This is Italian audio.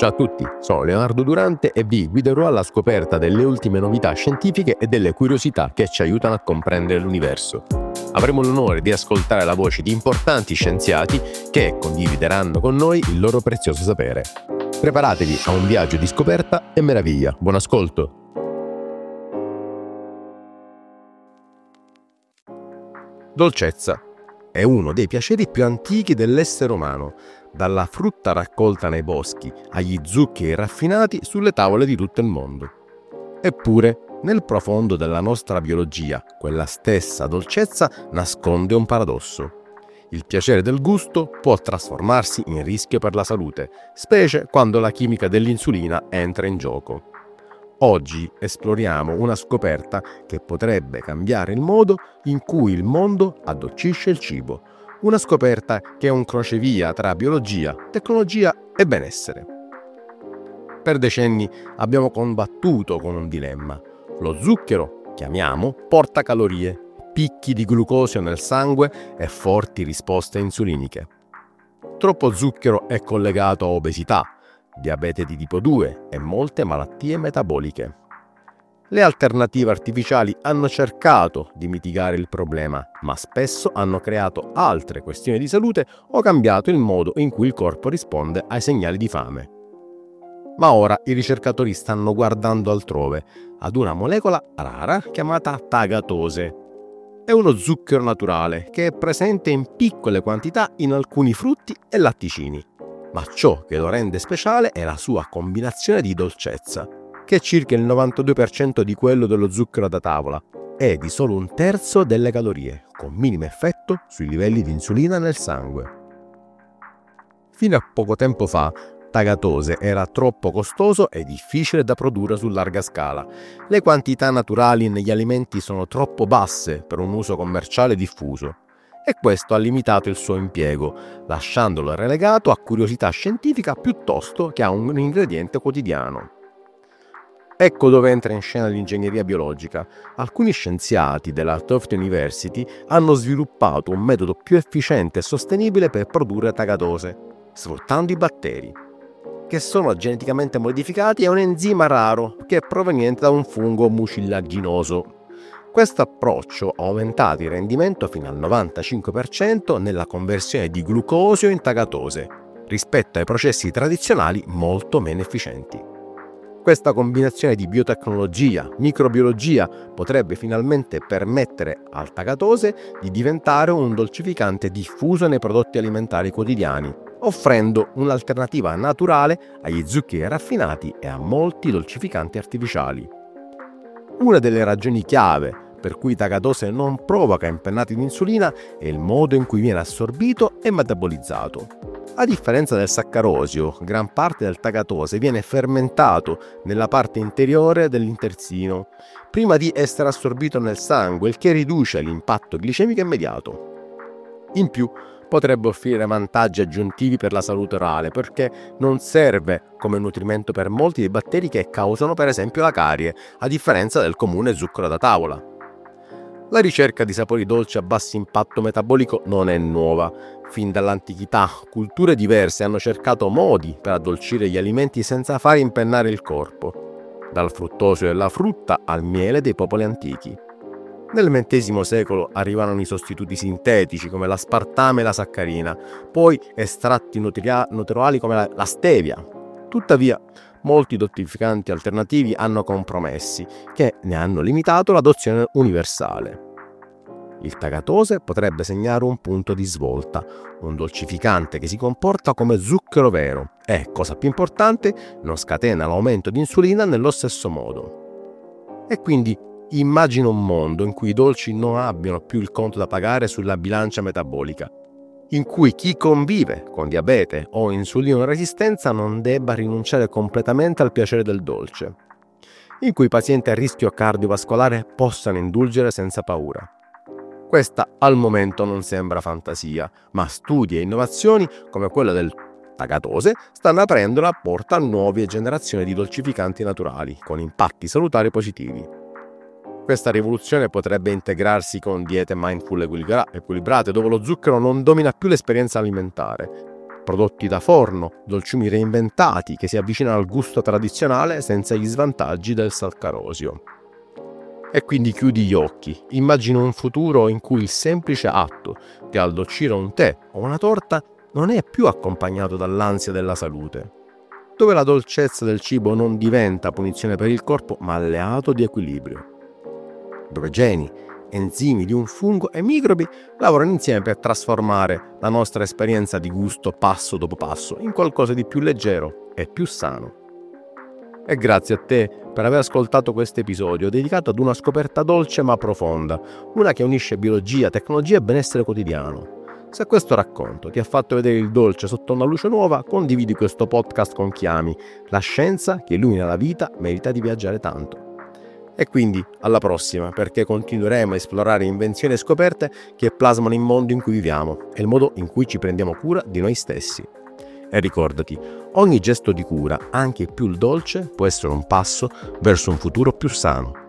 Ciao a tutti, sono Leonardo Durante e vi guiderò alla scoperta delle ultime novità scientifiche e delle curiosità che ci aiutano a comprendere l'universo. Avremo l'onore di ascoltare la voce di importanti scienziati che condivideranno con noi il loro prezioso sapere. Preparatevi a un viaggio di scoperta e meraviglia. Buon ascolto! Dolcezza è uno dei piaceri più antichi dell'essere umano, dalla frutta raccolta nei boschi agli zuccheri raffinati sulle tavole di tutto il mondo. Eppure, nel profondo della nostra biologia, quella stessa dolcezza nasconde un paradosso. Il piacere del gusto può trasformarsi in rischio per la salute, specie quando la chimica dell'insulina entra in gioco. Oggi esploriamo una scoperta che potrebbe cambiare il modo in cui il mondo addolcisce il cibo. Una scoperta che è un crocevia tra biologia, tecnologia e benessere. Per decenni abbiamo combattuto con un dilemma. Lo zucchero, chiamiamo, porta calorie, picchi di glucosio nel sangue e forti risposte insuliniche. Troppo zucchero è collegato a obesità, diabete di tipo 2 e molte malattie metaboliche. Le alternative artificiali hanno cercato di mitigare il problema, ma spesso hanno creato altre questioni di salute o cambiato il modo in cui il corpo risponde ai segnali di fame. Ma ora i ricercatori stanno guardando altrove, ad una molecola rara chiamata tagatose. È uno zucchero naturale che è presente in piccole quantità in alcuni frutti e latticini. Ma ciò che lo rende speciale è la sua combinazione di dolcezza, che è circa il 92% di quello dello zucchero da tavola e di solo un terzo delle calorie, con minimo effetto sui livelli di insulina nel sangue. Fino a poco tempo fa, tagatose era troppo costoso e difficile da produrre su larga scala. Le quantità naturali negli alimenti sono troppo basse per un uso commerciale diffuso. E questo ha limitato il suo impiego, lasciandolo relegato a curiosità scientifica piuttosto che a un ingrediente quotidiano. Ecco dove entra in scena l'ingegneria biologica. Alcuni scienziati della Tufts University hanno sviluppato un metodo più efficiente e sostenibile per produrre tagatose, sfruttando i batteri, che sono geneticamente modificati e un enzima raro che è proveniente da un fungo mucillaginoso. Questo approccio ha aumentato il rendimento fino al 95% nella conversione di glucosio in tagatose, rispetto ai processi tradizionali molto meno efficienti. Questa combinazione di biotecnologia, microbiologia potrebbe finalmente permettere al tagatose di diventare un dolcificante diffuso nei prodotti alimentari quotidiani, offrendo un'alternativa naturale agli zuccheri raffinati e a molti dolcificanti artificiali. Una delle ragioni chiave per cui tagatose non provoca impennati di insulina è il modo in cui viene assorbito e metabolizzato. A differenza del saccarosio, gran parte del tagatose viene fermentato nella parte interiore dell'intestino, prima di essere assorbito nel sangue, il che riduce l'impatto glicemico immediato. In più, potrebbe offrire vantaggi aggiuntivi per la salute orale perché non serve come nutrimento per molti dei batteri che causano per esempio la carie, a differenza del comune zucchero da tavola. La ricerca di sapori dolci a basso impatto metabolico non è nuova. Fin dall'antichità, culture diverse hanno cercato modi per addolcire gli alimenti senza far impennare il corpo, dal fruttosio della frutta al miele dei popoli antichi. Nel XX secolo arrivarono i sostituti sintetici come l'aspartame e la saccarina, poi estratti naturali come la stevia. Tuttavia, molti dolcificanti alternativi hanno compromessi, che ne hanno limitato l'adozione universale. Il tagatose potrebbe segnare un punto di svolta, un dolcificante che si comporta come zucchero vero e, cosa più importante, non scatena l'aumento di insulina nello stesso modo. E quindi immagina un mondo in cui i dolci non abbiano più il conto da pagare sulla bilancia metabolica, in cui chi convive con diabete o insulinoresistenza non debba rinunciare completamente al piacere del dolce, in cui i pazienti a rischio cardiovascolare possano indulgere senza paura. Questa al momento non sembra fantasia, ma studi e innovazioni come quella del tagatose stanno aprendo la porta a nuove generazioni di dolcificanti naturali con impatti salutari positivi. Questa rivoluzione potrebbe integrarsi con diete mindful equilibrate dove lo zucchero non domina più l'esperienza alimentare. prodotti da forno, dolciumi reinventati che si avvicinano al gusto tradizionale senza gli svantaggi del saccarosio. E quindi chiudi gli occhi, immagina un futuro in cui il semplice atto di addolcire un tè o una torta non è più accompagnato dall'ansia della salute, dove la dolcezza del cibo non diventa punizione per il corpo ma alleato di equilibrio, dove geni, enzimi di un fungo e microbi lavorano insieme per trasformare la nostra esperienza di gusto passo dopo passo in qualcosa di più leggero e più sano. E grazie a te per aver ascoltato questo episodio dedicato ad una scoperta dolce ma profonda, una che unisce biologia, tecnologia e benessere quotidiano. Se questo racconto ti ha fatto vedere il dolce sotto una luce nuova, condividi questo podcast con chi ami. La scienza che illumina la vita merita di viaggiare tanto. E quindi alla prossima, perché continueremo a esplorare invenzioni e scoperte che plasmano il mondo in cui viviamo e il modo in cui ci prendiamo cura di noi stessi. E ricordati, ogni gesto di cura, anche il più dolce, può essere un passo verso un futuro più sano.